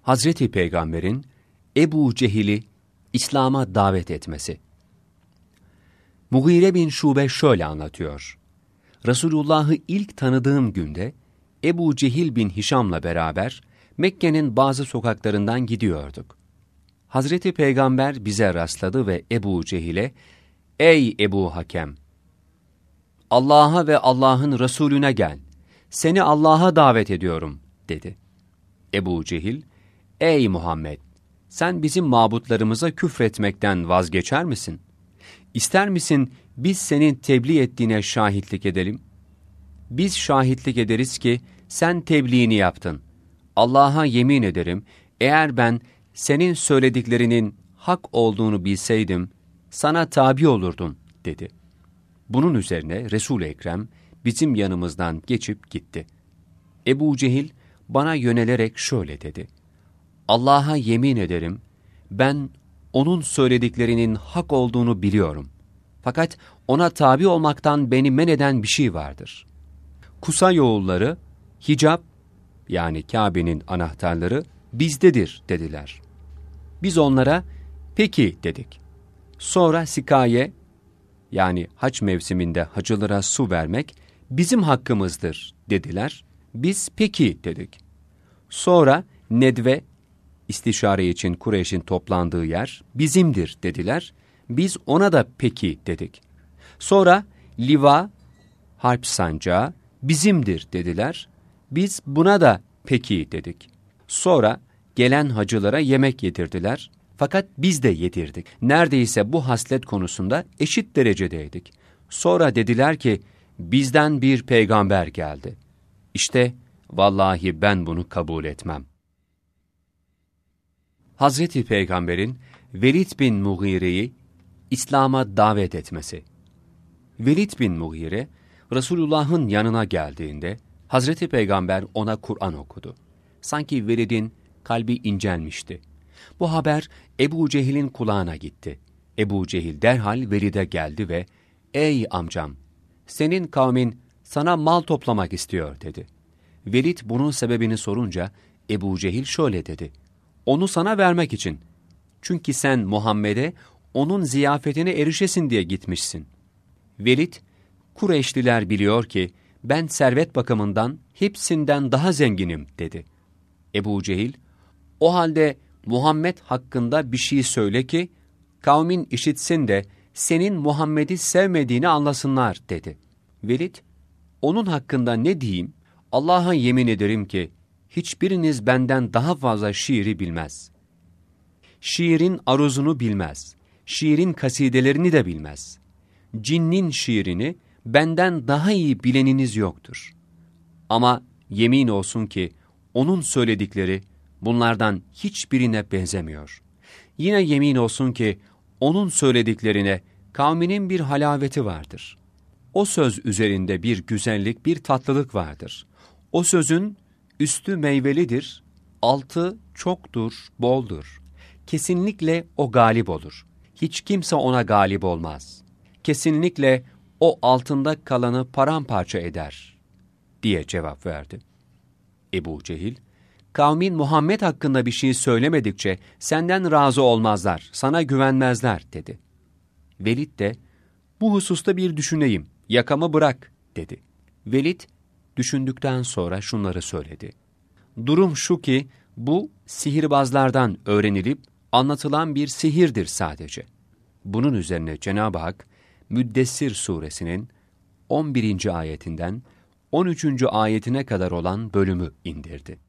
Hazreti Peygamber'in Ebu Cehil'i İslam'a davet etmesi. Mughire bin Şube şöyle anlatıyor. Resulullah'ı ilk tanıdığım günde Ebu Cehil bin Hişam'la beraber Mekke'nin bazı sokaklarından gidiyorduk. Hazreti Peygamber bize rastladı ve Ebu Cehil'e, "Ey Ebu Hakem! Allah'a ve Allah'ın Resulüne gel. Seni Allah'a davet ediyorum," dedi. Ebu Cehil, "Ey Muhammed! Sen bizim mabutlarımıza küfretmekten vazgeçer misin? İster misin biz senin tebliğ ettiğine şahitlik edelim? Biz şahitlik ederiz ki sen tebliğini yaptın. Allah'a yemin ederim, eğer ben senin söylediklerinin hak olduğunu bilseydim, sana tabi olurdum," dedi. Bunun üzerine Resul-i Ekrem bizim yanımızdan geçip gitti. Ebu Cehil bana yönelerek şöyle dedi: "Allah'a yemin ederim, ben onun söylediklerinin hak olduğunu biliyorum. Fakat ona tabi olmaktan beni men eden bir şey vardır. Kusay oğulları, hicap, yani Kabe'nin anahtarları bizdedir," dediler. Biz onlara peki dedik. Sonra sikaye, yani hac mevsiminde hacılara su vermek bizim hakkımızdır dediler. Biz peki dedik. Sonra nedve, istişare için Kureyş'in toplandığı yer bizimdir dediler. Biz ona da peki dedik. Sonra liva, harp sancağı bizimdir dediler. Biz buna da peki dedik. Sonra gelen hacılara yemek yedirdiler. Fakat biz de yedirdik. Neredeyse bu haslet konusunda eşit derecedeydik. Sonra dediler ki, bizden bir peygamber geldi. İşte vallahi ben bunu kabul etmem. Hazreti Peygamber'in Velid bin Mughire'yi İslam'a davet etmesi. Velid bin Mughire, Resulullah'ın yanına geldiğinde Hazreti Peygamber ona Kur'an okudu. Sanki Velid'in kalbi incelmişti. Bu haber Ebu Cehil'in kulağına gitti. Ebu Cehil derhal Velid'e geldi ve "Ey amcam, senin kavmin sana mal toplamak istiyor," dedi. Velid bunun sebebini sorunca Ebu Cehil şöyle dedi: "Onu sana vermek için. Çünkü sen Muhammed'e onun ziyafetine erişesin diye gitmişsin." Velid, "Kureyşliler biliyor ki ben servet bakımından hepsinden daha zenginim," dedi. Ebu Cehil, "O halde Muhammed hakkında bir şey söyle ki kavmin işitsin de senin Muhammed'i sevmediğini anlasınlar," dedi. Velid, "Onun hakkında ne diyeyim? Allah'a yemin ederim ki hiçbiriniz benden daha fazla şiiri bilmez. Şiirin aruzunu bilmez. Şiirin kasidelerini de bilmez. Cinnin şiirini benden daha iyi bileniniz yoktur. Ama yemin olsun ki onun söyledikleri bunlardan hiçbirine benzemiyor. Yine yemin olsun ki onun söylediklerine kavminin bir halaveti vardır. O söz üzerinde bir güzellik, bir tatlılık vardır. O sözün üstü meyvelidir, altı çoktur, boldur. Kesinlikle o galip olur. Hiç kimse ona galip olmaz. Kesinlikle o altında kalanı paramparça eder," diye cevap verdi. Ebu Cehil, "Kavmin Muhammed hakkında bir şey söylemedikçe senden razı olmazlar, sana güvenmezler," dedi. Velid de, "Bu hususta bir düşüneyim, yakamı bırak," dedi. Velid, düşündükten sonra şunları söyledi: "Durum şu ki, bu sihirbazlardan öğrenilip anlatılan bir sihirdir sadece." Bunun üzerine Cenab-ı Hak, Müddessir suresinin 11. ayetinden 13. ayetine kadar olan bölümü indirdi.